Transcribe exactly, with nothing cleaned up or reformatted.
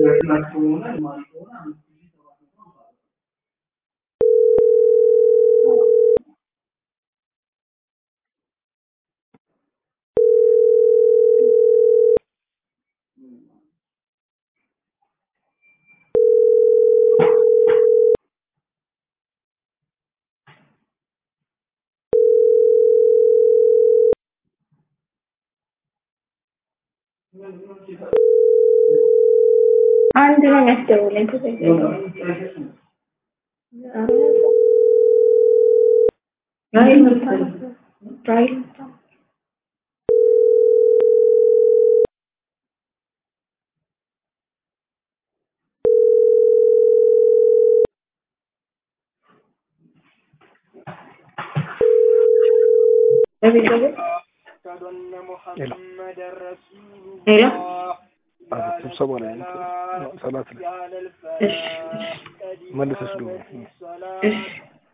አንድ ነው ያስተውለኝ ተዘጋጅቶ ራይል ራይል ለቤተሰብ ሄሎ ስብሰባ ላይ ሰላት ላይ እሺ መልሰሽ ነው። እሺ